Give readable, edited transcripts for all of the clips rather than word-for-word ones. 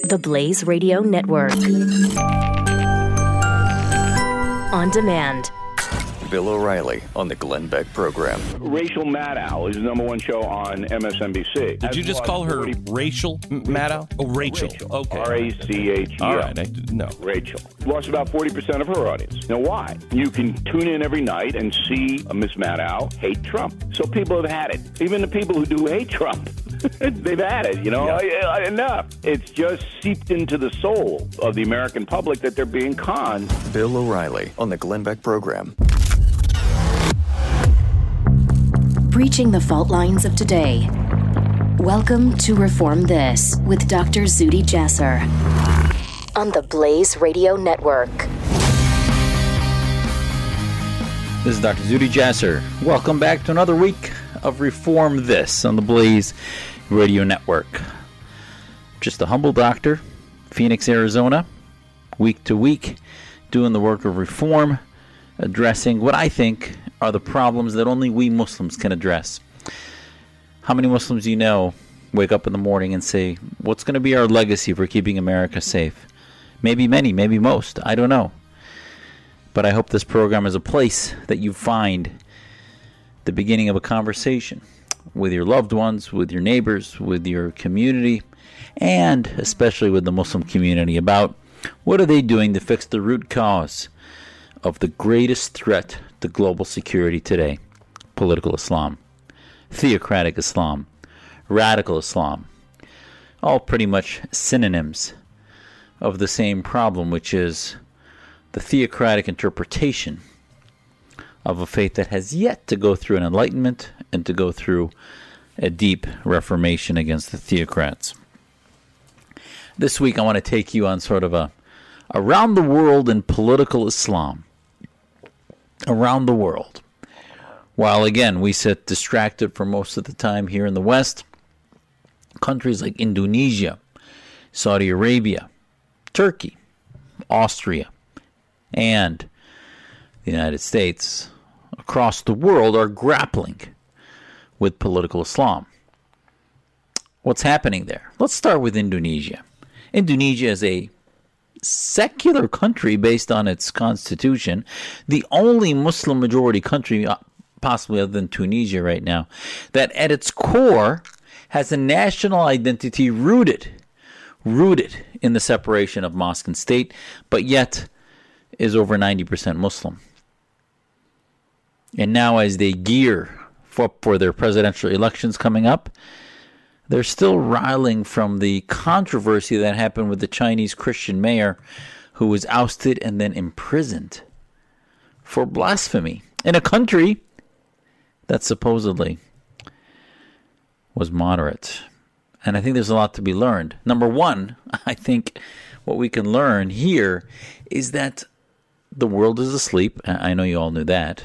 The Blaze Radio Network. On demand. Bill O'Reilly on the Glenn Beck Program. Rachel Maddow is the number one show on MSNBC. Did you just call her Rachel Maddow? Oh, Rachel. Okay. R-A-C-H-E-L. All right. No. Rachel. Lost about 40% of her audience. Now, why? You can tune in every night and see Miss Maddow hate Trump. So people have had it. Even the people who do hate Trump. They've had it, enough. It's just seeped into the soul of the American public that they're being conned. Bill O'Reilly on the Glenn Beck Program. Breaching the fault lines of today. Welcome to Reform This with Dr. Zuhdi Jasser on the Blaze Radio Network. This is Dr. Zuhdi Jasser. Welcome back to another week of Reform This on the Blaze Radio Network. Just a humble doctor, Phoenix, Arizona, week to week, doing the work of reform, addressing what I think are the problems that only we Muslims can address. How many Muslims do you know wake up in the morning and say, what's going to be our legacy for keeping America safe? Maybe many, maybe most. I don't know. But I hope this program is a place that you find the beginning of a conversation with your loved ones, with your neighbors, with your community, and especially with the Muslim community about what are they doing to fix the root cause of the greatest threat to global security today: political Islam, theocratic Islam, radical Islam, all pretty much synonyms of the same problem, which is the theocratic interpretation of a faith that has yet to go through an enlightenment and to go through a deep reformation against the theocrats. This week I want to take you on sort of a around the world in political Islam. Around the world. While again we sit distracted for most of the time here in the West, countries like Indonesia, Saudi Arabia, Turkey, Austria, and the United States across the world are grappling with political Islam. What's happening there? Let's start with Indonesia. Indonesia is a secular country based on its constitution, the only Muslim majority country, possibly other than Tunisia right now, that at its core has a national identity rooted in the separation of mosque and state, but yet is over 90% Muslim. And now as they gear for their presidential elections coming up, they're still riling from the controversy that happened with the Chinese Christian mayor who was ousted and then imprisoned for blasphemy in a country that supposedly was moderate. And I think there's a lot to be learned. Number one, I think what we can learn here is that the world is asleep. I know you all knew that.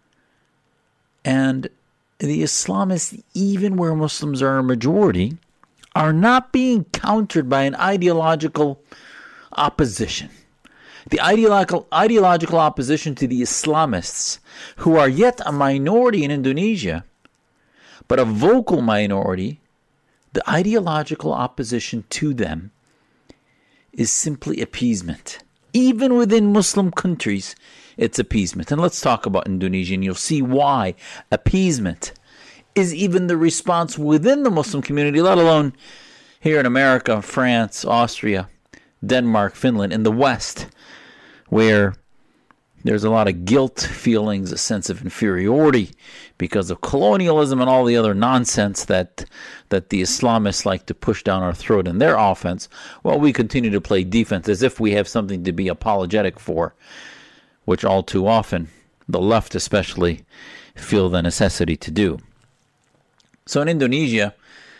And the Islamists, even where Muslims are a majority, are not being countered by an ideological opposition. The ideological opposition to the Islamists, who are yet a minority in Indonesia, but a vocal minority, the ideological opposition to them is simply appeasement. Even within Muslim countries, it's appeasement. And let's talk about Indonesia, and you'll see why appeasement is even the response within the Muslim community, let alone here in America, France, Austria, Denmark, Finland, in the West, where there's a lot of guilt feelings, a sense of inferiority because of colonialism and all the other nonsense that the Islamists like to push down our throat in their offense, while we continue to play defense as if we have something to be apologetic for, which all too often, the left especially, feel the necessity to do. So in Indonesia,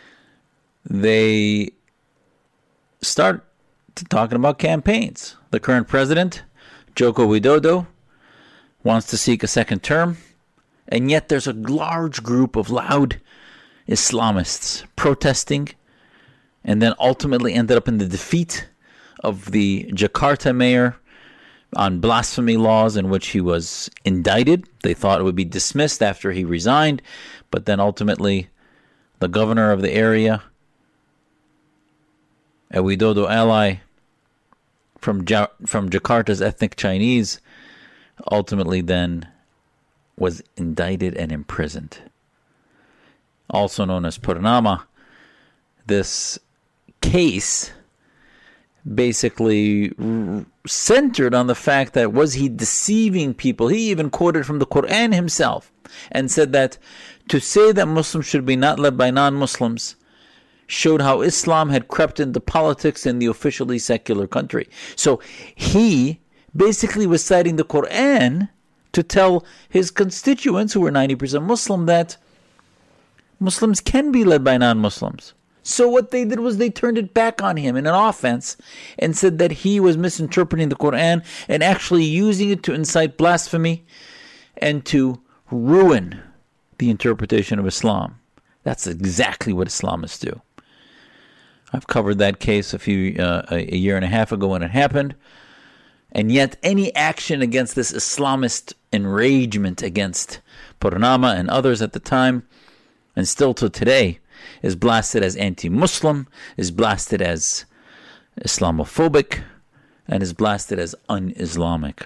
they start talking about campaigns. The current president, Joko Widodo, wants to seek a second term, and yet there's a large group of loud Islamists protesting, and then ultimately ended up in the defeat of the Jakarta mayor on blasphemy laws in which he was indicted. They thought it would be dismissed after he resigned, but then ultimately the governor of the area a Widodo ally from Jakarta's ethnic Chinese, ultimately then was indicted and imprisoned. Also known as Purnama, this case basically centered on the fact that was he deceiving people. He even quoted from the Quran himself and said that to say that Muslims should be not led by non-Muslims showed how Islam had crept into politics in the officially secular country. So he basically was citing the Quran to tell his constituents, who were 90% Muslim, that Muslims can be led by non-Muslims. So what they did was they turned it back on him in an offense and said that he was misinterpreting the Quran and actually using it to incite blasphemy and to ruin the interpretation of Islam. That's exactly what Islamists do. I've covered that case a year and a half ago when it happened. And yet any action against this Islamist enragement against Purnama and others at the time, and still to today, is blasted as anti-Muslim, is blasted as Islamophobic, and is blasted as un-Islamic.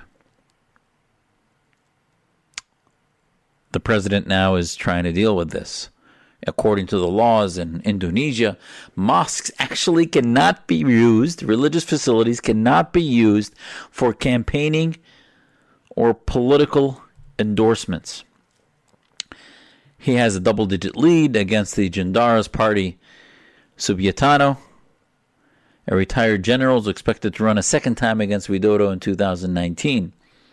The president now is trying to deal with this. According to the laws in Indonesia, mosques actually cannot be used, religious facilities cannot be used for campaigning or political endorsements. He has a double-digit lead against the Jandaras party, Subianto. A retired general is expected to run a second time against Widodo in 2019.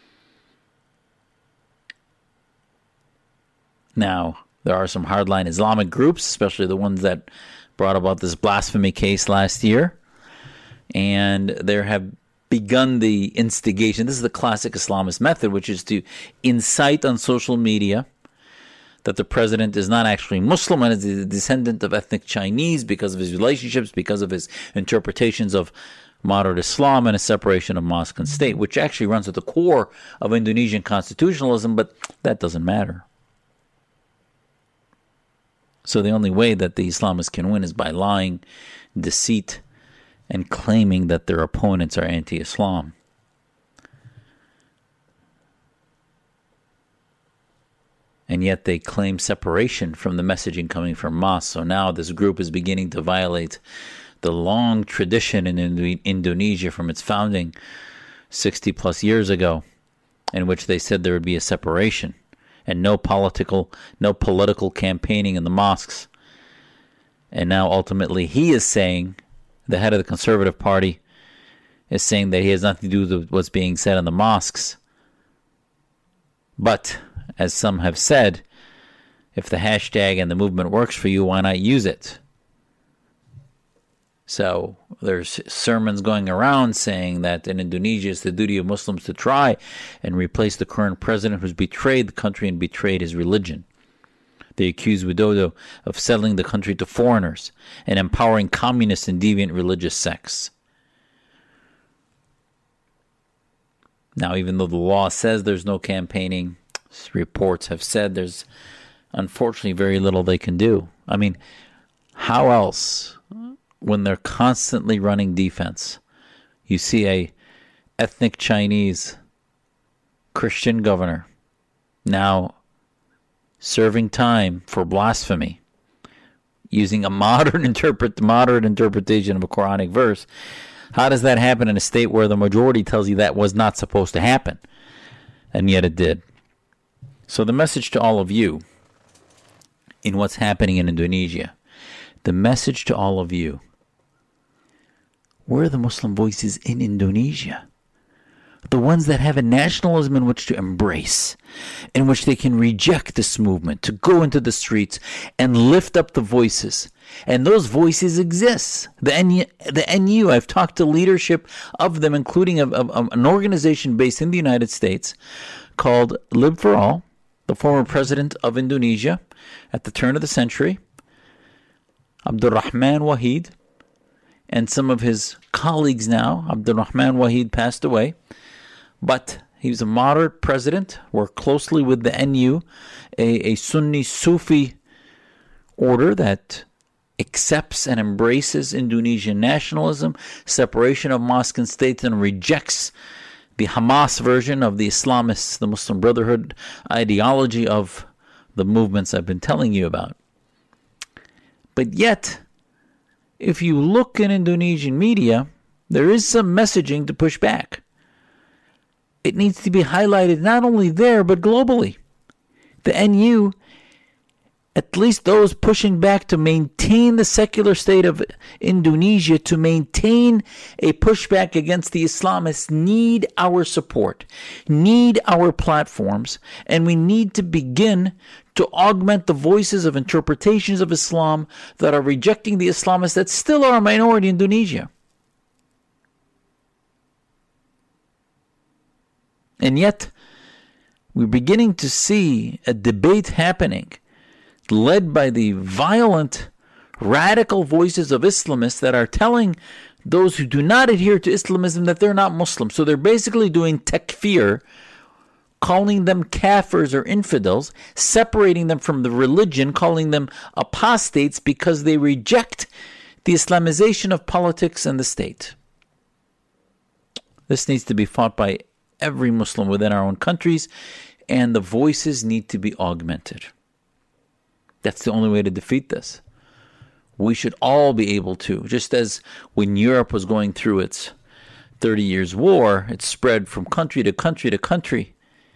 Now, there are some hardline Islamic groups, especially the ones that brought about this blasphemy case last year. And there have begun the instigation. This is the classic Islamist method, which is to incite on social media that the president is not actually Muslim and is a descendant of ethnic Chinese because of his relationships, because of his interpretations of moderate Islam and a separation of mosque and state, which actually runs at the core of Indonesian constitutionalism, but that doesn't matter. So the only way that the Islamists can win is by lying, deceit, and claiming that their opponents are anti-Islam. And yet they claim separation from the messaging coming from mosques. So now this group is beginning to violate the long tradition in Indonesia from its founding 60 plus years ago, in which they said there would be a separation and no political campaigning in the mosques. And now ultimately he is saying, the head of the Conservative Party is saying that he has nothing to do with what's being said in the mosques. But, as some have said, if the hashtag and the movement works for you, why not use it? So there's sermons going around saying that in Indonesia it's the duty of Muslims to try and replace the current president who's betrayed the country and betrayed his religion. They accuse Widodo of selling the country to foreigners and empowering communist and deviant religious sects. Now, even though the law says there's no campaigning, reports have said there's unfortunately very little they can do. I mean, how else, when they're constantly running defense, you see a ethnic Chinese Christian governor now serving time for blasphemy using a moderate interpretation of a Quranic verse? How does that happen in a state where the majority tells you that was not supposed to happen? And yet it did. So the message to all of you in what's happening in Indonesia, the message to all of you, where are the Muslim voices in Indonesia? The ones that have a nationalism in which to embrace, in which they can reject this movement, to go into the streets and lift up the voices. And those voices exist. The NU, I've talked to leadership of them, including an organization based in the United States called Lib for All, the former president of Indonesia at the turn of the century, Abdurrahman Wahid, and some of his colleagues now. Abdurrahman Wahid passed away, but he was a moderate president, worked closely with the NU, a Sunni Sufi order that accepts and embraces Indonesian nationalism, separation of mosque and state, and rejects the Hamas version of the Islamists, the Muslim Brotherhood ideology of the movements I've been telling you about. But yet, if you look in Indonesian media, there is some messaging to push back. It needs to be highlighted not only there, but globally. The NU, at least those pushing back to maintain the secular state of Indonesia, to maintain a pushback against the Islamists, need our support, need our platforms, and we need to begin to augment the voices of interpretations of Islam that are rejecting the Islamists that still are a minority in Indonesia. And yet, we're beginning to see a debate happening led by the violent, radical voices of Islamists that are telling those who do not adhere to Islamism that they're not Muslim. So they're basically doing takfir, calling them kafirs or infidels, separating them from the religion, calling them apostates because they reject the Islamization of politics and the state. This needs to be fought by every Muslim within our own countries, and the voices need to be augmented. That's the only way to defeat this. We should all be able to, just as when Europe was going through its 30 years war, it spread from country to country to country.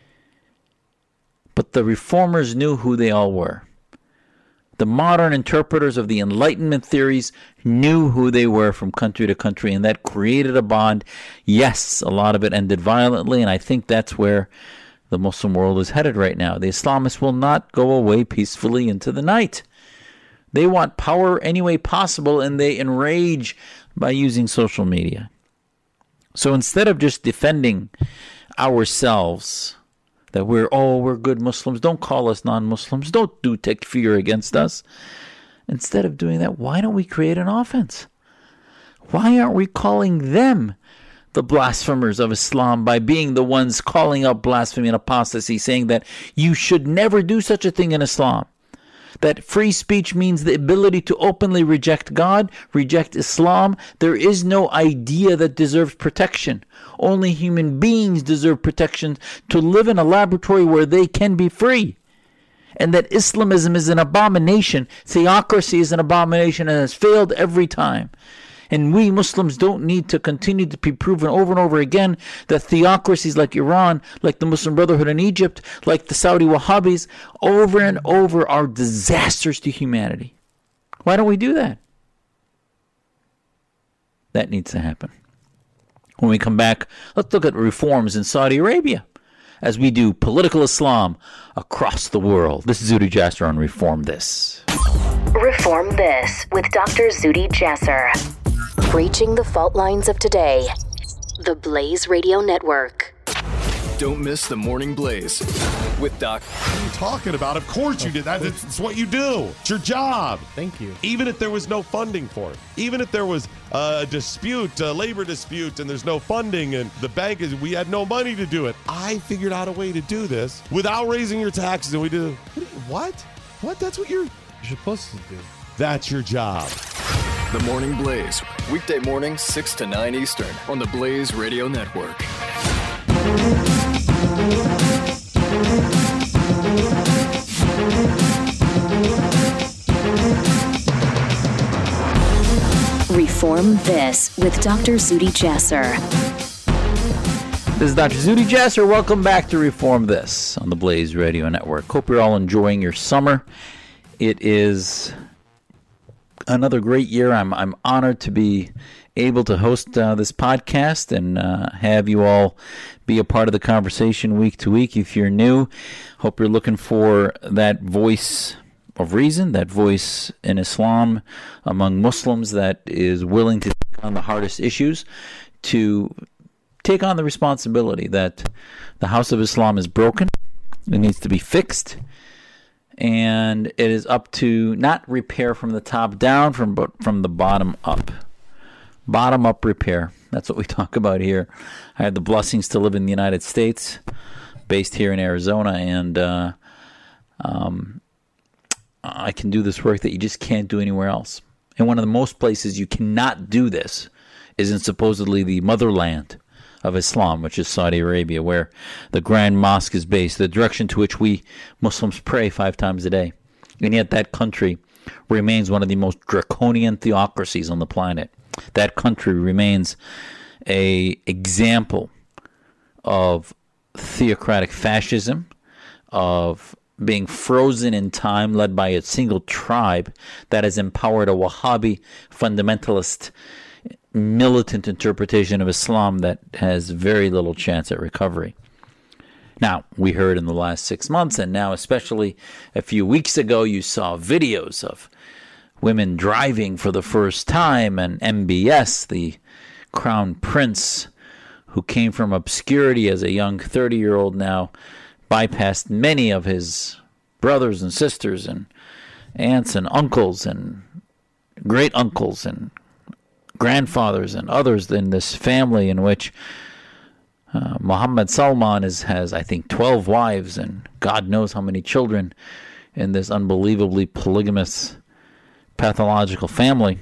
But the reformers knew who they all were. The modern interpreters of the Enlightenment theories knew who they were from country to country, and that created a bond. Yes, a lot of it ended violently, and I think that's where the Muslim world is headed right now. The Islamists will not go away peacefully into the night. They want power any way possible, and they enrage by using social media. So instead of just defending ourselves, that we're good Muslims, don't call us non-Muslims, don't do takfir against us. Instead of doing that, why don't we create an offense? Why aren't we calling them the blasphemers of Islam by being the ones calling out blasphemy and apostasy, saying that you should never do such a thing in Islam? That free speech means the ability to openly reject God, reject Islam. There is no idea that deserves protection. Only human beings deserve protection to live in a laboratory where they can be free. And that Islamism is an abomination. Theocracy is an abomination and has failed every time. And we Muslims don't need to continue to be proven over and over again that theocracies like Iran, like the Muslim Brotherhood in Egypt, like the Saudi Wahhabis, over and over are disasters to humanity. Why don't we do that? That needs to happen. When we come back, let's look at reforms in Saudi Arabia as we do political Islam across the world. This is Zuhdi Jasser on Reform This. Reform This with Dr. Zuhdi Jasser. Breaching the fault lines of today. The Blaze Radio Network. Don't miss the Morning Blaze with Doc. What are you talking about? Of course you did that. It's what you do. It's your job. Thank you. Even if there was no funding for it, even if there was a dispute, a labor dispute, and there's no funding, and the bank is, we had no money to do it. I figured out a way to do this without raising your taxes, and we did. What? That's what you're supposed to do. That's your job. The Morning Blaze, weekday mornings 6 to 9 Eastern on the Blaze Radio Network. Reform This with Dr. Zuhdi Jasser. This is Dr. Zuhdi Jasser. Welcome back to Reform This on the Blaze Radio Network. Hope you're all enjoying your summer. It is another great year. I'm honored to be able to host this podcast and have you all be a part of the conversation week to week. If you're new, hope you're looking for that voice of reason, that voice in Islam among Muslims that is willing to take on the hardest issues, to take on the responsibility that the House of Islam is broken, it needs to be fixed, and it is up to not repair from the top down, but from the bottom up. Bottom up repair. That's what we talk about here. I had the blessings to live in the United States, based here in Arizona, and I can do this work that you just can't do anywhere else. And one of the most places you cannot do this is in supposedly the motherland of Islam, which is Saudi Arabia, where the Grand Mosque is based, the direction to which we Muslims pray 5 times a day. And yet that country remains one of the most draconian theocracies on the planet. That country remains an example of theocratic fascism, of being frozen in time, led by a single tribe that has empowered a Wahhabi fundamentalist militant interpretation of Islam that has very little chance at recovery. Now, we heard in the last 6 months, and now especially a few weeks ago, you saw videos of women driving for the first time, and MBS, the crown prince who came from obscurity as a young 30-year-old, now bypassed many of his brothers and sisters and aunts and uncles and great uncles and grandfathers and others in this family in which Mohammed Salman has, I think, 12 wives and God knows how many children in this unbelievably polygamous, pathological family.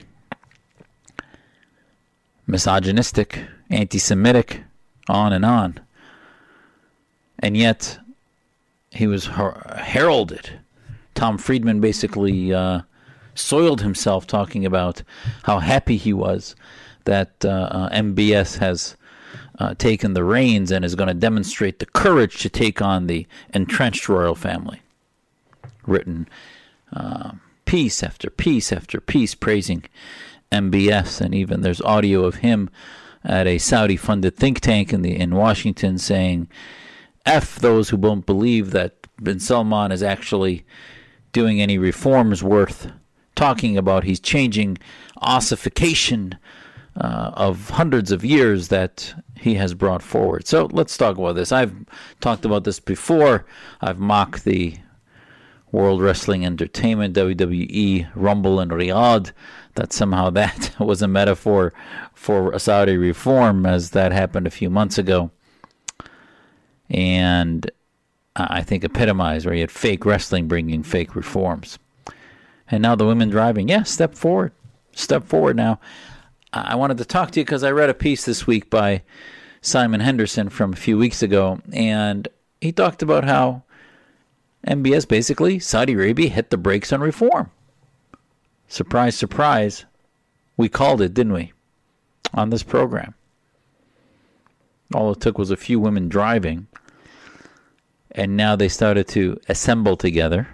Misogynistic, anti-Semitic, on and on. And yet, he was heralded. Tom Friedman basically soiled himself talking about how happy he was that MBS has taken the reins and is going to demonstrate the courage to take on the entrenched royal family. Written piece after piece after piece praising MBS, and even there's audio of him at a Saudi-funded think tank in Washington saying, F those who won't believe that bin Salman is actually doing any reforms worth talking about. He's changing ossification of hundreds of years that he has brought forward. So let's talk about this. I've talked about this before. I've mocked the World Wrestling Entertainment, WWE, Rumble in Riyadh, that somehow that was a metaphor for Saudi reform, as that happened a few months ago. And I think epitomized, where you had fake wrestling bringing fake reforms. And now the women driving. Yeah, step forward. Step forward now. I wanted to talk to you because I read a piece this week by Simon Henderson from a few weeks ago, and he talked about how MBS, basically, Saudi Arabia hit the brakes on reform. Surprise, surprise. We called it, didn't we, on this program? All it took was a few women driving, and now they started to assemble together.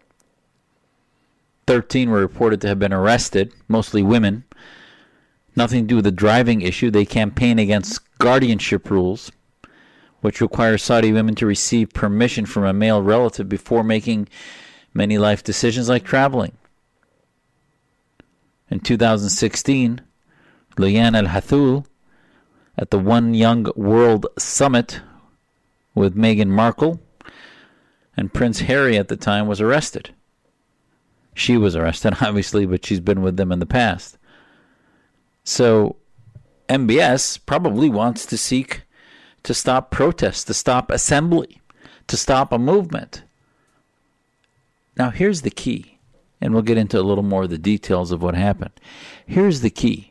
13 were reported to have been arrested, mostly women. Nothing to do with the driving issue. They campaign against guardianship rules, which require Saudi women to receive permission from a male relative before making many life decisions like traveling. In 2016, Liane Al-Hathul, at the One Young World Summit with Meghan Markle and Prince Harry at the time, was arrested. She was arrested, obviously, but she's been with them in the past. So MBS probably wants to seek to stop protests, to stop assembly, to stop a movement. Now, here's the key, and we'll get into a little more of the details of what happened. Here's the key.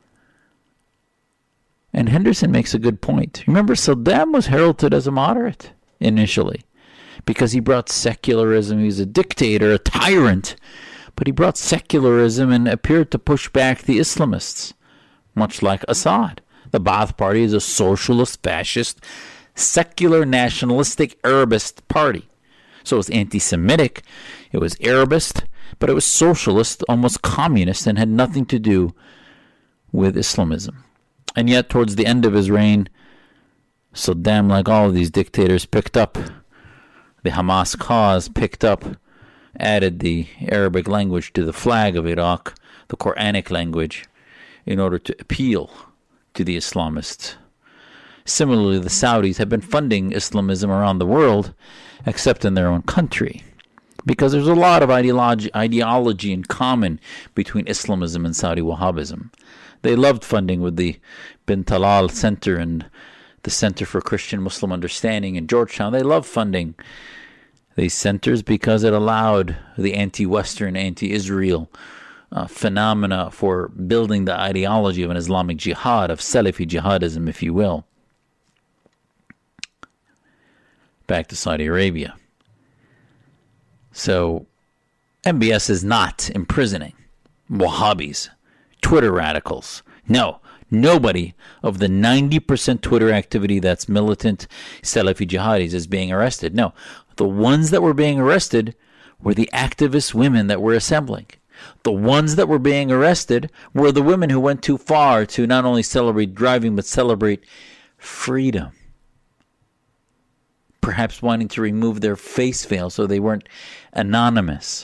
And Henderson makes a good point. Remember, Saddam was heralded as a moderate initially because he brought secularism. He was a dictator, a tyrant, but he brought secularism and appeared to push back the Islamists, much like Assad. The Ba'ath Party is a socialist, fascist, secular, nationalistic, Arabist party. So it was anti-Semitic, it was Arabist, but it was socialist, almost communist, and had nothing to do with Islamism. And yet, towards the end of his reign, Saddam, like all of these dictators, picked up the Hamas cause, added the Arabic language to the flag of Iraq, the Quranic language, in order to appeal to the Islamists. Similarly, the Saudis have been funding Islamism around the world, except in their own country, because there's a lot of ideology in common between Islamism and Saudi Wahhabism. They loved funding with the Bin Talal Center and the Center for Christian Muslim Understanding in Georgetown. They loved funding these centers because it allowed the anti-Western, anti-Israel phenomena for building the ideology of an Islamic jihad, of Salafi jihadism, if you will. Back to Saudi Arabia. So, MBS is not imprisoning Wahhabis, Twitter radicals. No, nobody of the 90% Twitter activity that's militant Salafi jihadis is being arrested. No, the ones that were being arrested were the activist women that were assembling. The ones that were being arrested were the women who went too far to not only celebrate driving, but celebrate freedom. Perhaps wanting to remove their face veil so they weren't anonymous.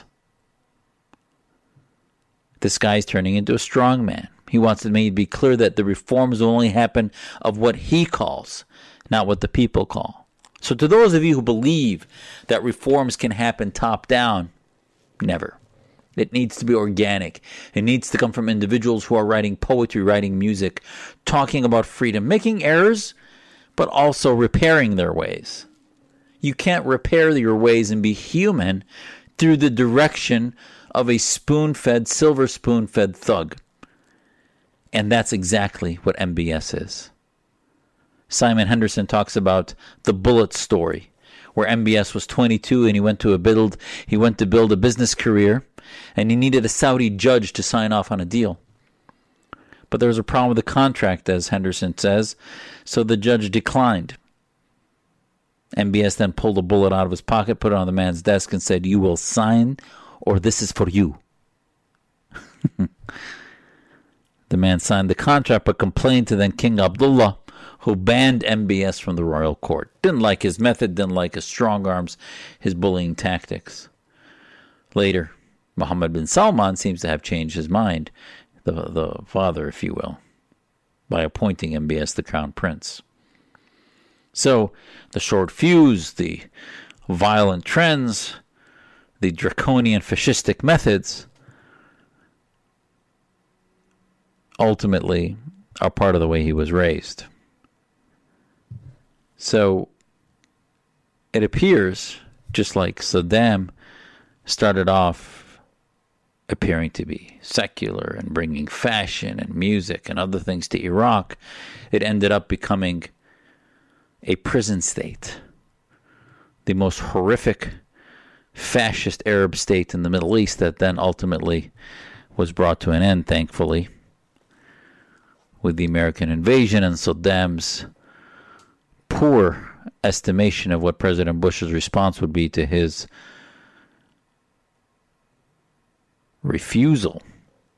This guy's turning into a strongman. He wants it made to be clear that the reforms will only happen of what he calls, not what the people call. So to those of you who believe that reforms can happen top down, never. It needs to be organic. It needs to come from individuals who are writing poetry, writing music, talking about freedom, making errors, but also repairing their ways. You can't repair your ways and be human through the direction of a spoon-fed, silver spoon-fed thug. And that's exactly what MBS is. Simon Henderson talks about the bullet story, where MBS was 22 and he went to build a business career, and he needed a Saudi judge to sign off on a deal. But there was a problem with the contract, as Henderson says, so the judge declined. MBS then pulled a bullet out of his pocket, put it on the man's desk, and said, "You will sign, or this is for you." The man signed the contract, but complained to then King Abdullah, who banned MBS from the royal court. Didn't like his method, didn't like his strong arms, his bullying tactics. Later, Mohammed bin Salman seems to have changed his mind, the father, if you will, by appointing MBS the crown prince. So, the short fuse, the violent trends, the draconian fascistic methods ultimately are part of the way he was raised. So, it appears, just like Saddam started off appearing to be secular and bringing fashion and music and other things to Iraq, it ended up becoming a prison state. The most horrific fascist Arab state in the Middle East that then ultimately was brought to an end, thankfully, with the American invasion and Saddam's poor estimation of what President Bush's response would be to his refusal.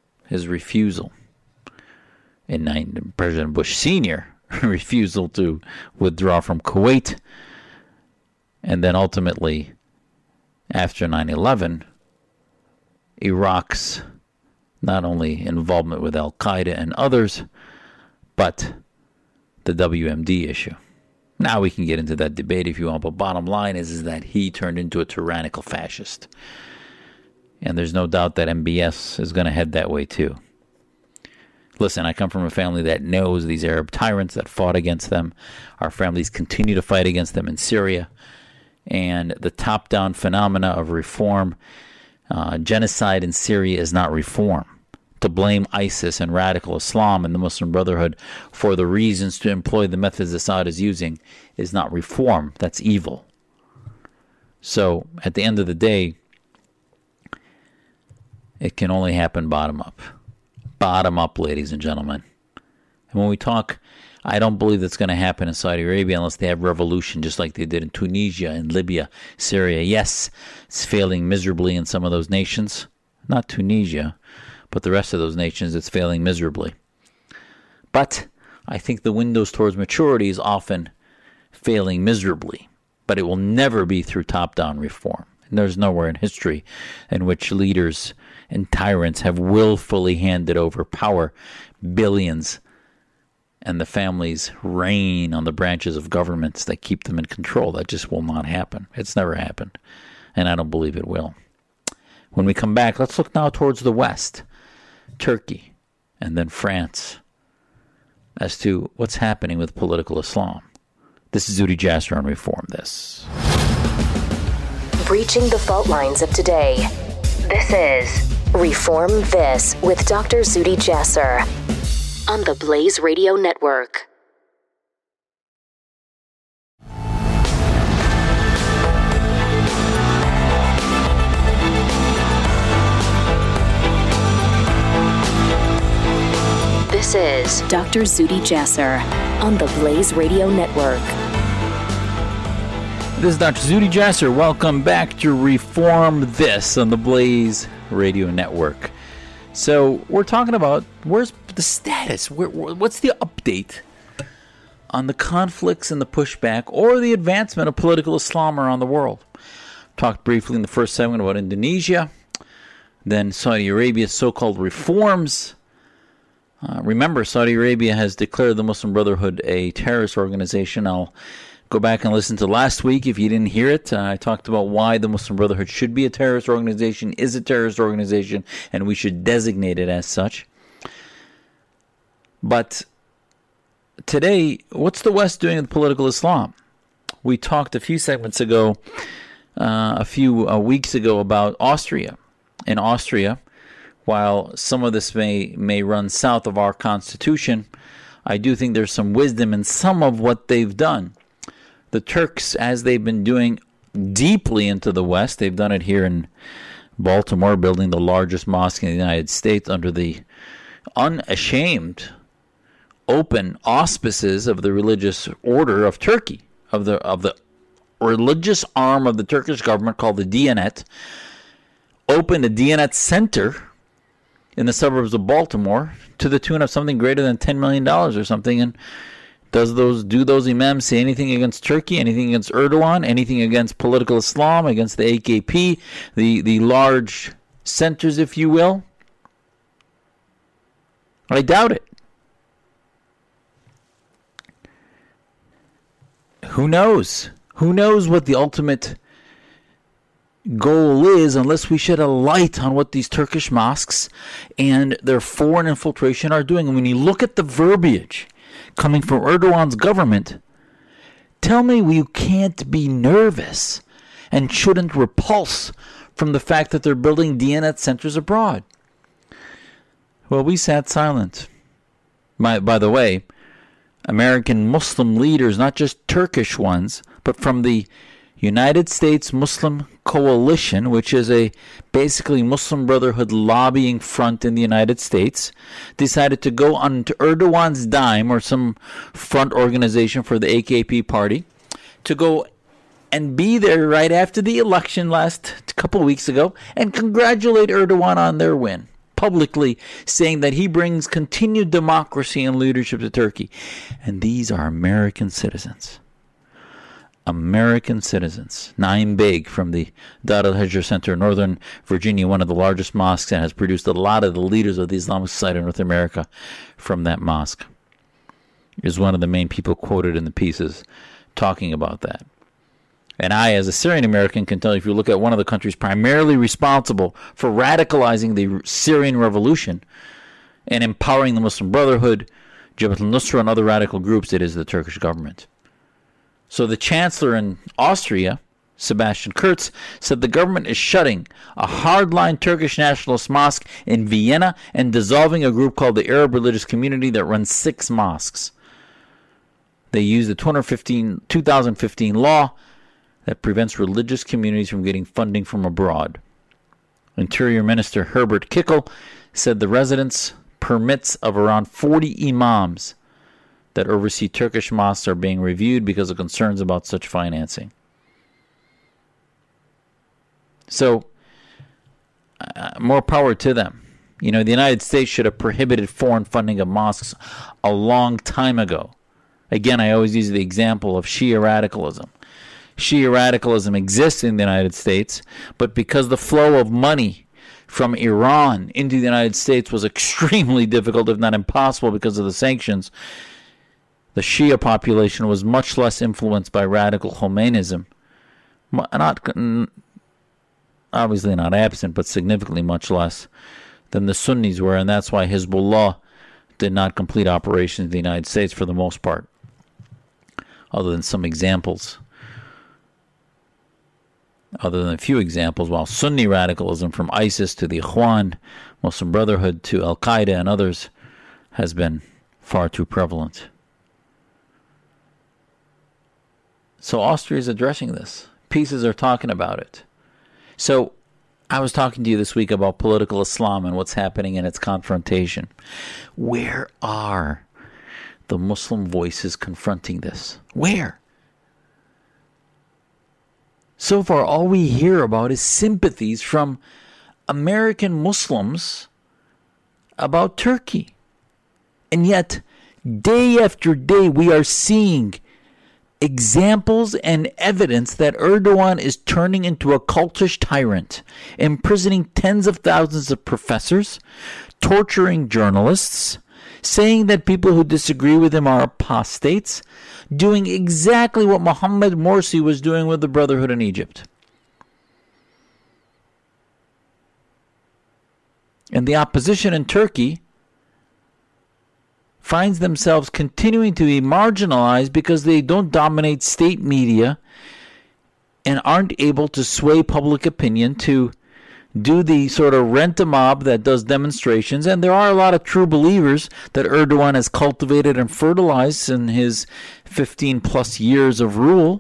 In President Bush Sr. refusal to withdraw from Kuwait, and then ultimately, after 9/11, Iraq's not only involvement with Al-Qaeda and others, but the WMD issue. Now we can get into that debate if you want, but bottom line is that he turned into a tyrannical fascist. And there's no doubt that MBS is going to head that way too. Listen, I come from a family that knows these Arab tyrants, that fought against them. Our families continue to fight against them in Syria. And the top-down phenomena of reform, genocide in Syria is not reform. To blame ISIS and radical Islam and the Muslim Brotherhood for the reasons to employ the methods Assad is using is not reform. That's evil. So, at the end of the day, it can only happen bottom up. Bottom up, ladies and gentlemen. And when we talk, I don't believe that's going to happen in Saudi Arabia unless they have revolution just like they did in Tunisia and Libya, Syria. Yes, it's failing miserably in some of those nations. Not Tunisia, but the rest of those nations, it's failing miserably. But I think the windows towards maturity is often failing miserably. But it will never be through top-down reform. And there's nowhere in history in which leaders and tyrants have willfully handed over power, billions, and the families reign on the branches of governments that keep them in control. That just will not happen. It's never happened, and I don't believe it will. When we come back, let's look now towards the West, Turkey, and then France, as to what's happening with political Islam. This is Zuhdi Jasser on Reform This. Breaching the fault lines of today. This is Reform This with Dr. Zuhdi Jasser on the Blaze Radio Network. This is Dr. Zuhdi Jasser on the Blaze Radio Network. This is Dr. Zuhdi Jasser. Welcome back to Reform This on the Blaze Radio Network. So we're talking about where's the status? What's the update on the conflicts and the pushback or the advancement of political Islam around the world? Talked briefly in the first segment about Indonesia, then Saudi Arabia's so-called reforms. Remember, Saudi Arabia has declared the Muslim Brotherhood a terrorist organization. I'll go back and listen to last week if you didn't hear it. I talked about why the Muslim Brotherhood should be a terrorist organization, is a terrorist organization, and we should designate it as such. But today, what's the West doing with political Islam? We talked a few segments ago, a few weeks ago, about Austria. In Austria, while some of this may run south of our Constitution, I do think there's some wisdom in some of what they've done. The Turks, as they've been doing deeply into the West, they've done it here in Baltimore, building the largest mosque in the United States under the unashamed, open auspices of the religious order of Turkey, of the religious arm of the Turkish government called the Diyanet, opened a Diyanet center in the suburbs of Baltimore to the tune of something greater than $10 million or something. And do those imams say anything against Turkey, anything against Erdogan, anything against political Islam, against the AKP, the large centers, if you will? I doubt it. Who knows? Who knows what the ultimate goal is unless we shed a light on what these Turkish mosques and their foreign infiltration are doing. And when you look at the verbiage coming from Erdogan's government, tell me you can't be nervous and shouldn't repulse from the fact that they're building Diyanet centers abroad. Well, we sat silent. By the way, American Muslim leaders, not just Turkish ones, but from the United States Muslim Coalition, which is a basically Muslim Brotherhood lobbying front in the United States, decided to go on to Erdogan's dime, or some front organization for the AKP party, to go and be there right after the election last couple weeks ago and congratulate Erdogan on their win, publicly saying that he brings continued democracy and leadership to Turkey. And these are American citizens. American citizens. Naim Beg from the Dar al-Hijr Center in Northern Virginia, one of the largest mosques, and has produced a lot of the leaders of the Islamic Society of North America from that mosque, is one of the main people quoted in the pieces talking about that. And I, as a Syrian American, can tell you, if you look at one of the countries primarily responsible for radicalizing the Syrian revolution and empowering the Muslim Brotherhood, Jabhat al-Nusra, and other radical groups, it is the Turkish government. So the chancellor in Austria, Sebastian Kurz, said the government is shutting a hardline Turkish nationalist mosque in Vienna and dissolving a group called the Arab Religious Community that runs 6 mosques. They use the 2015 law that prevents religious communities from getting funding from abroad. Interior Minister Herbert Kickl said the residence permits of around 40 imams that oversee Turkish mosques are being reviewed because of concerns about such financing. So, more power to them. You know, the United States should have prohibited foreign funding of mosques a long time ago. Again, I always use the example of Shia radicalism. Shia radicalism exists in the United States, but because the flow of money from Iran into the United States was extremely difficult, if not impossible, because of the sanctions, the Shia population was much less influenced by radical Khomeinism. Obviously not absent, but significantly much less than the Sunnis were, and that's why Hezbollah did not complete operations in the United States for the most part, other than some examples. other than a few examples, while Sunni radicalism from ISIS to the Ikhwan, Muslim Brotherhood to Al-Qaeda and others has been far too prevalent. So Austria is addressing this. Pieces are talking about it. So I was talking to you this week about political Islam and what's happening in its confrontation. Where are the Muslim voices confronting this? Where? So far, all we hear about is sympathies from American Muslims about Turkey. And yet, day after day, we are seeing examples and evidence that Erdogan is turning into a cultish tyrant, imprisoning tens of thousands of professors, torturing journalists, saying that people who disagree with him are apostates, doing exactly what Mohammed Morsi was doing with the Brotherhood in Egypt. And the opposition in Turkey finds themselves continuing to be marginalized because they don't dominate state media and aren't able to sway public opinion to do the sort of rent-a-mob that does demonstrations. And there are a lot of true believers that Erdogan has cultivated and fertilized in his 15-plus years of rule.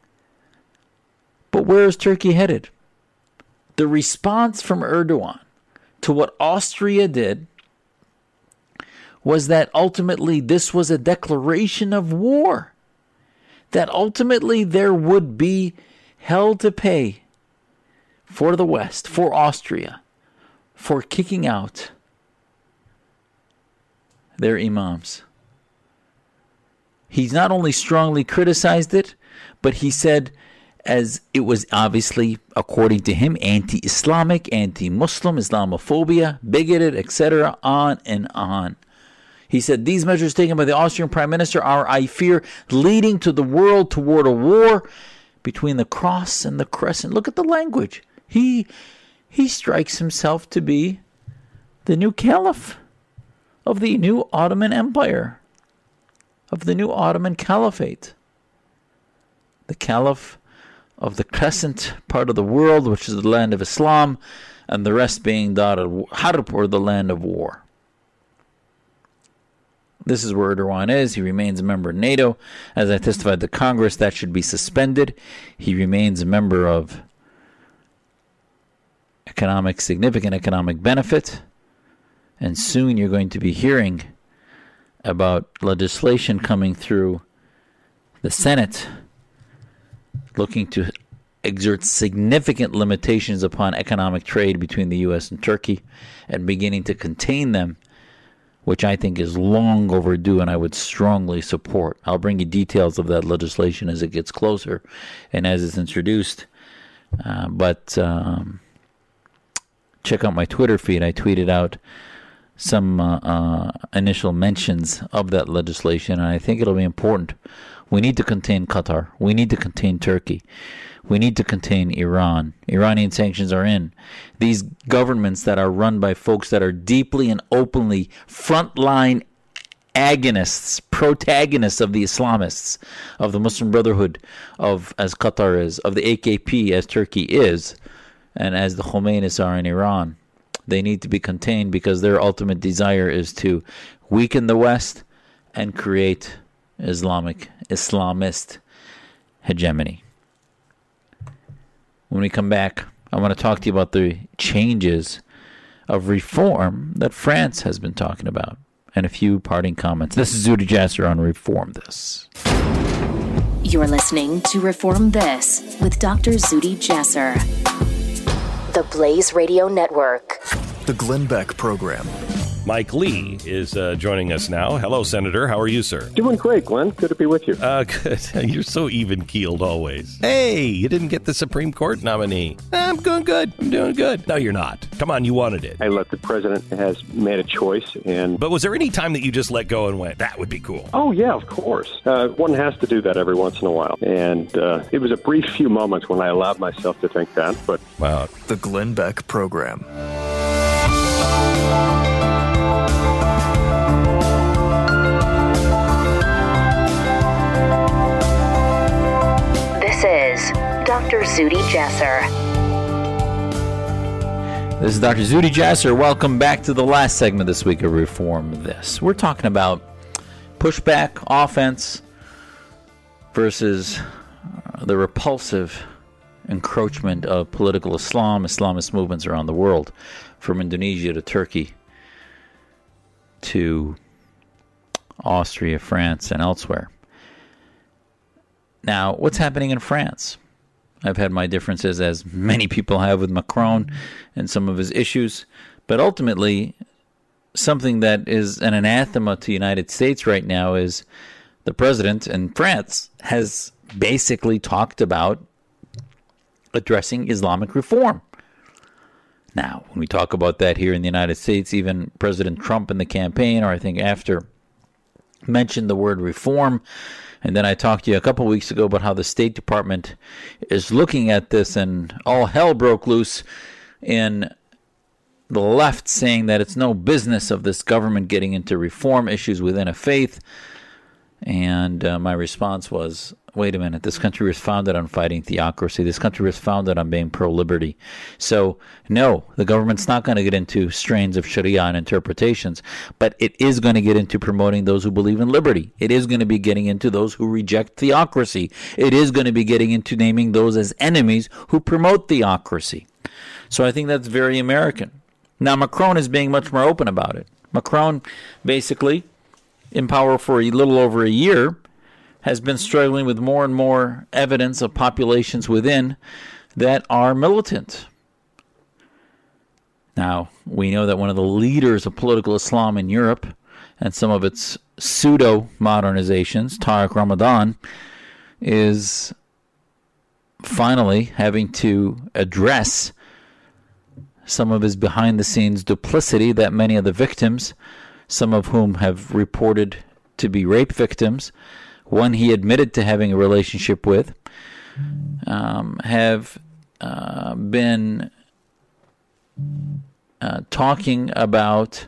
But where is Turkey headed? The response from Erdogan to what Austria did was that ultimately this was a declaration of war. That ultimately there would be hell to pay for the West, for Austria, for kicking out their imams. He's not only strongly criticized it, but he said, as it was obviously, according to him, anti-Islamic, anti-Muslim, Islamophobia, bigoted, etc., on and on. He said, these measures taken by the Austrian Prime Minister are, I fear, leading to the world toward a war between the cross and the crescent. Look at the language. He strikes himself to be the new caliph of the new Ottoman Empire, of the new Ottoman Caliphate. The caliph of the crescent part of the world, which is the land of Islam, and the rest being the Harb, or the land of war. This is where Erdogan is. He remains a member of NATO. As I testified to Congress, that should be suspended. He remains a member of significant economic benefit. And soon you're going to be hearing about legislation coming through the Senate looking to exert significant limitations upon economic trade between the U.S. and Turkey and beginning to contain them, which I think is long overdue and I would strongly support. I'll bring you details of that legislation as it gets closer and as it's introduced. But check out my Twitter feed. I tweeted out some initial mentions of that legislation, and I think it'll be important. We need to contain Qatar. We need to contain Turkey. We need to contain Iran. Iranian sanctions are in. These governments that are run by folks that are deeply and openly frontline agonists, protagonists of the Islamists, of the Muslim Brotherhood, of as Qatar is, of the AKP as Turkey is, and as the Khomeinis are in Iran. They need to be contained because their ultimate desire is to weaken the West and create Islamist hegemony. When we come back, I want to talk to you about the changes of reform that France has been talking about and a few parting comments. This is Zuhdi Jasser on Reform This. You're listening to Reform This with Dr. Zuhdi Jasser. The Blaze Radio Network. The Glenn Beck Program. Mike Lee is joining us now. Hello, Senator. How are you, sir? Doing great, Glenn. Good to be with you. Good. You're so even-keeled always. Hey, you didn't get the Supreme Court nominee. I'm doing good. I'm doing good. No, you're not. Come on, you wanted it. Hey, look, the president has made a choice, and... But was there any time that you just let go and went, that would be cool? Oh, yeah, of course. One has to do that every once in a while. And it was a brief few moments when I allowed myself to think that, but... Wow. The Glenn Beck Program. This is Dr. Zuhdi Jasser. This is Dr. Zuhdi Jasser. Welcome back to the last segment this week of Reform This. We're talking about pushback, offense, versus the repulsive encroachment of political Islam, Islamist movements around the world, from Indonesia to Turkey to Austria, France, and elsewhere. Now, what's happening in France? I've had my differences, as many people have, with Macron and some of his issues, but ultimately, something that is an anathema to the United States right now is the president in France has basically talked about addressing Islamic reform. Now, when we talk about that here in the United States, even President Trump in the campaign, or I think after, mentioned the word reform. And then I talked to you a couple weeks ago about how the State Department is looking at this, and all hell broke loose in the left, saying that it's no business of this government getting into reform issues within a faith. And my response was, wait a minute, this country was founded on fighting theocracy. This country was founded on being pro-liberty. So, no, the government's not going to get into strains of Sharia and interpretations, but it is going to get into promoting those who believe in liberty. It is going to be getting into those who reject theocracy. It is going to be getting into naming those as enemies who promote theocracy. So I think that's very American. Now, Macron is being much more open about it. Macron, basically, in power for a little over a year, has been struggling with more and more evidence of populations within that are militant. Now, we know that one of the leaders of political Islam in Europe and some of its pseudo-modernizations, Tariq Ramadan, is finally having to address some of his behind-the-scenes duplicity that many of the victims, some of whom have reported to be rape victims, one he admitted to having a relationship with, have been talking about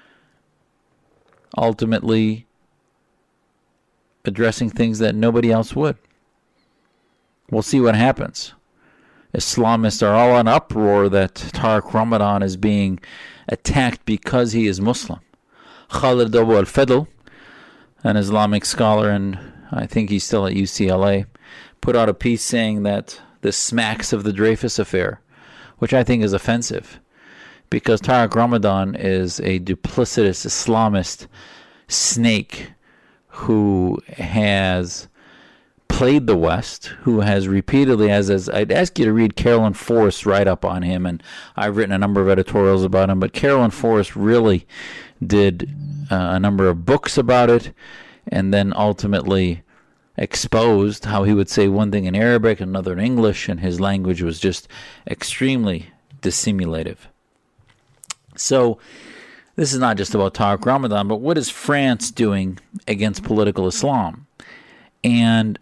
ultimately addressing things that nobody else would. We'll see what happens. Islamists are all in uproar that Tariq Ramadan is being attacked because he is Muslim. Khalid Abu al-Fadl, an Islamic scholar, and I think he's still at UCLA, put out a piece saying that this smacks of the Dreyfus affair, which I think is offensive, because Tariq Ramadan is a duplicitous Islamist snake who has played the West, who has repeatedly, as I'd ask you to read Carolyn Forrest's write-up on him, and I've written a number of editorials about him, but Carolyn Forrest really did a number of books about it, and then ultimately exposed how he would say one thing in Arabic, another in English, and his language was just extremely dissimulative. So this is not just about Tariq Ramadan, but what is France doing against political Islam? And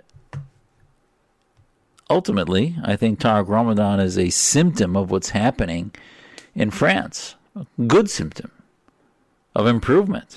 ultimately, I think Tariq Ramadan is a symptom of what's happening in France, a good symptom of improvement.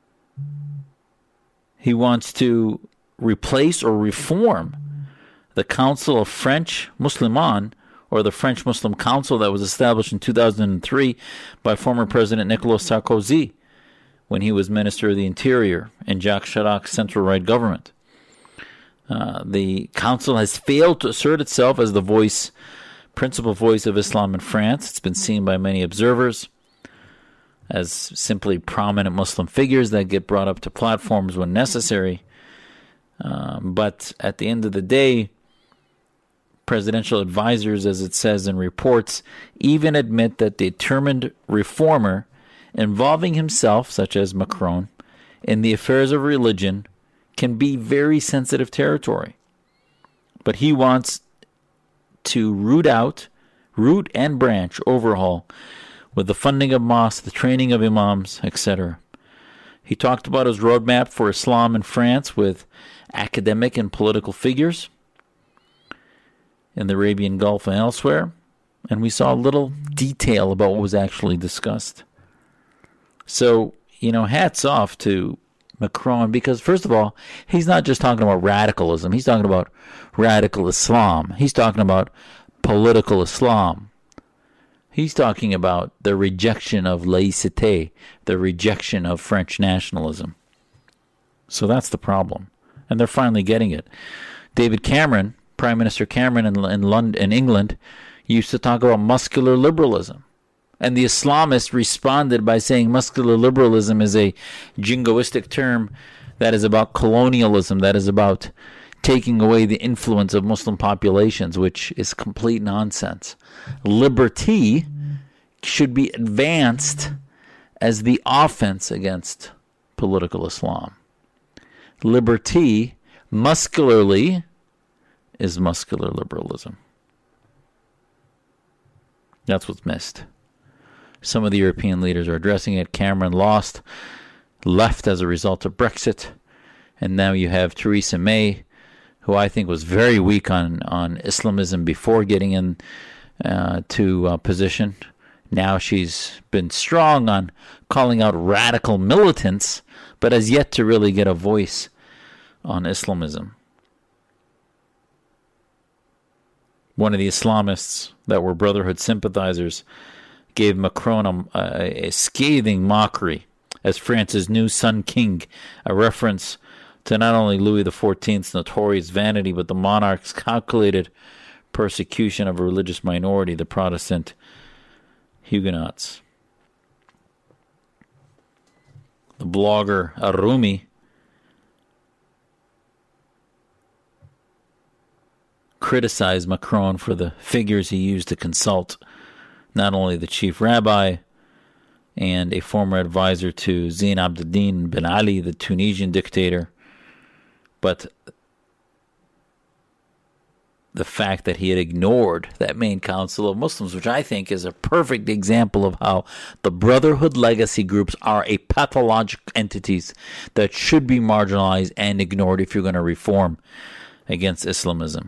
He wants to replace or reform the Council of French Musliman, or the French Muslim Council that was established in 2003 by former President Nicolas Sarkozy when he was Minister of the Interior in Jacques Chirac's central-right government. The council has failed to assert itself as the principal voice of Islam in France. It's been seen by many observers as simply prominent Muslim figures that get brought up to platforms when necessary. But at the end of the day, presidential advisors, as it says in reports, even admit that the determined reformer involving himself, such as Macron, in the affairs of religion can be very sensitive territory. But he wants to root and branch, overhaul, with the funding of mosques, the training of imams, etc. He talked about his roadmap for Islam in France with academic and political figures in the Arabian Gulf and elsewhere, and we saw a little detail about what was actually discussed. So, hats off to Macron, because first of all, he's not just talking about radicalism. He's talking about radical Islam. He's talking about political Islam. He's talking about the rejection of laïcité, the rejection of French nationalism. So that's the problem. And they're finally getting it. David Cameron, Prime Minister Cameron in England, used to talk about muscular liberalism. And the Islamists responded by saying muscular liberalism is a jingoistic term that is about colonialism, that is about taking away the influence of Muslim populations, which is complete nonsense. Liberty should be advanced as the offense against political Islam. Liberty, muscularly, is muscular liberalism. That's what's missed. Some of the European leaders are addressing it. Cameron left as a result of Brexit. And now you have Theresa May, who I think was very weak on Islamism before getting in to position. Now she's been strong on calling out radical militants, but has yet to really get a voice on Islamism. One of the Islamists that were Brotherhood sympathizers gave Macron a scathing mockery as France's new Sun King, a reference to not only Louis XIV's notorious vanity, but the monarch's calculated persecution of a religious minority, the Protestant Huguenots. The blogger Arumi criticized Macron for the figures he used to consult not only the chief rabbi and a former advisor to Zine Abdel Ben Ali, the Tunisian dictator, but the fact that he had ignored that main council of Muslims, which I think is a perfect example of how the Brotherhood legacy groups are a pathologic entities that should be marginalized and ignored if you're going to reform against Islamism.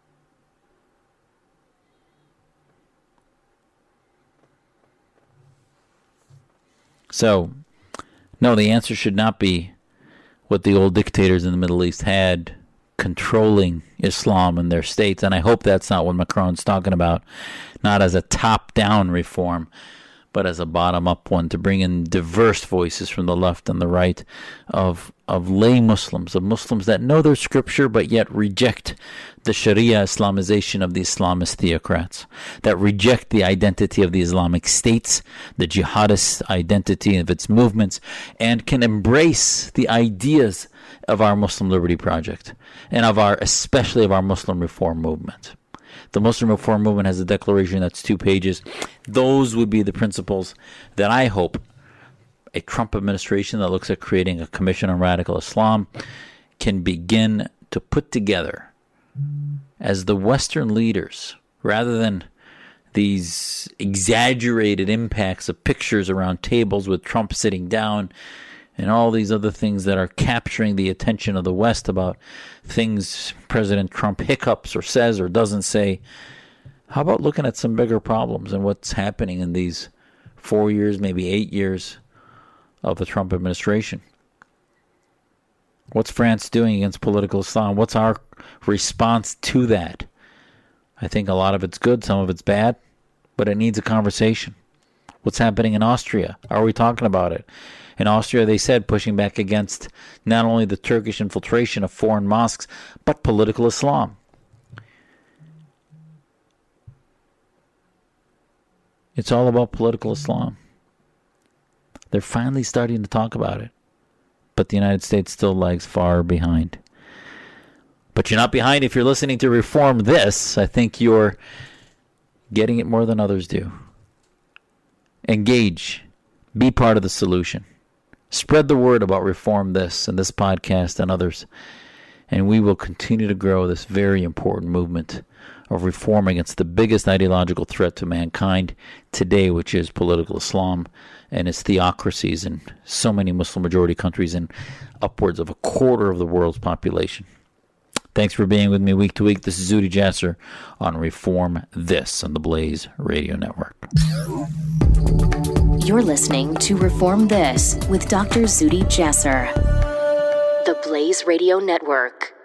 So, no, the answer should not be what the old dictators in the Middle East had, controlling Islam in their states. And I hope that's not what Macron's talking about, not as a top-down reform, but as a bottom-up one, to bring in diverse voices from the left and the right of lay Muslims, of Muslims that know their scripture but yet reject the Sharia Islamization of the Islamist theocrats, that reject the identity of the Islamic states, the jihadist identity of its movements, and can embrace the ideas of our Muslim Liberty Project and especially of our Muslim Reform Movement. The Muslim Reform Movement has a declaration that's 2 pages. Those would be the principles that I hope a Trump administration that looks at creating a commission on radical Islam can begin to put together as the Western leaders, rather than these exaggerated impacts of pictures around tables with Trump sitting down and all these other things that are capturing the attention of the West about things President Trump hiccups or says or doesn't say. How about looking at some bigger problems and what's happening in these 4 years, maybe 8 years of the Trump administration? What's France doing against political Islam? What's our response to that? I think a lot of it's good, some of it's bad, but it needs a conversation. What's happening in Austria? Are we talking about it? In Austria, they said, pushing back against not only the Turkish infiltration of foreign mosques, but political Islam. It's all about political Islam. They're finally starting to talk about it. But the United States still lags far behind. But you're not behind if you're listening to Reform This. I think you're getting it more than others do. Engage. Be part of the solution. Spread the word about Reform This and this podcast and others. And we will continue to grow this very important movement of reform against the biggest ideological threat to mankind today, which is political Islam and its theocracies in so many Muslim majority countries and upwards of a quarter of the world's population. Thanks for being with me week to week. This is Zuhdi Jasser on Reform This on the Blaze Radio Network. You're listening to Reform This with Dr. Zuhdi Jasser. Blaze Radio Network.